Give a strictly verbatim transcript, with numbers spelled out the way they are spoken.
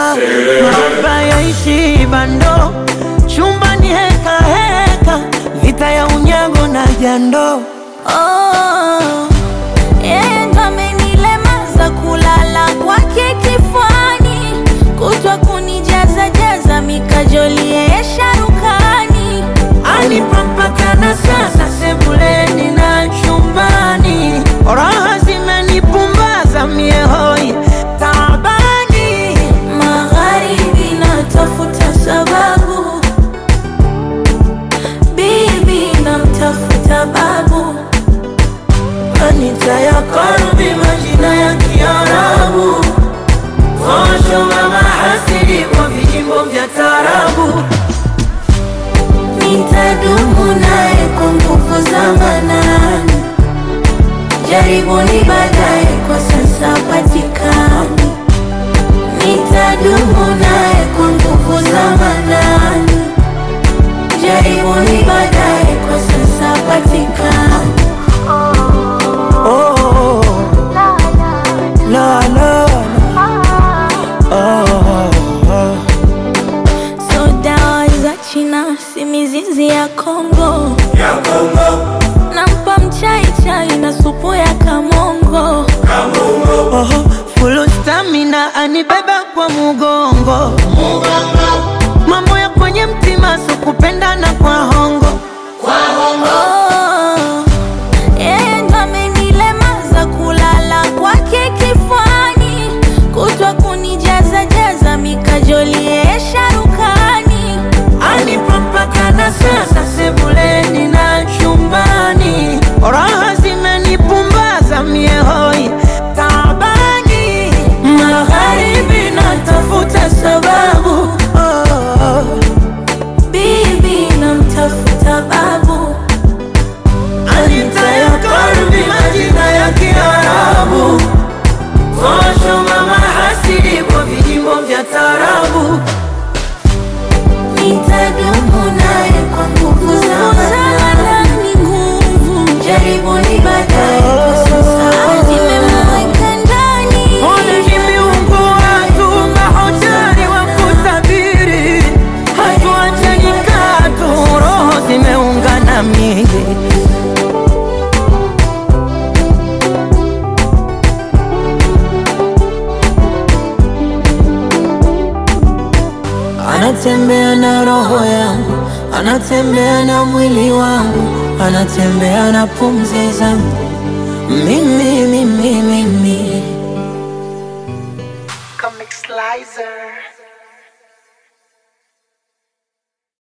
mahaba yaishi bando, chumbani heka heka, vita ya unyago na jando. Oh, yeye ndo amenilemaza kulala kwake kifuani, kutwa kunijaza jaza mikajoli yeye sharukani. Anipampakana sasa sebuleni na chumbani, raha zimenipumbaza mie hoi tabani. Magharibi natafuta sababu, bibi namtafuta babu, Anita ya Karbi majina ya Kiarabu, Kosho mama hasidi kwa vijimbo vya tarabu. nitadumu naye kwa nguvu za manani, jaribuni baadaye kwa sasa patikani. Nitadumu naye kwa nguvu za manani, jaribuni baadaye kwa sasa patikani. Oh, la la oh, oh. So dawa za China si mizizi ya Kongo, Ya Kongo, nampa mchai chai na supu ya kamongo. Kamongo. Oh, full stamina anibeba kwa mugongo, mugongo. Mambo ya kwenye mtima so kupendana kwa hongo, kwa hongo. Oh, yeye ndo amenilemaza kulala kwake kifuani, kutwa kunijaza jaza mikajoli yeye sharukani. Anipampakana sasa sebuleni na chumbani, raha zimenipumbaza mie hoi tabani. Magharibi natafuta sababu, oh, Bibi namtafuta babu, Anita ya Karbi majina ya Kiarabu, Kosho mama hasidi kwa vijimbo vya tarabu. nitadumu naye kwa nguvu za manani, nguvu jaribuni baadaye kwa sasa zimemweka ndani. Ona ni miungu watu mahodari wa kutabiri, hatuachani katu, roho zimeungana miili. Anatembea na roho yangu, anatembea na mwili wangu, anatembea na pumzi zangu, mimi, mimi, mimi. Comic Slicer.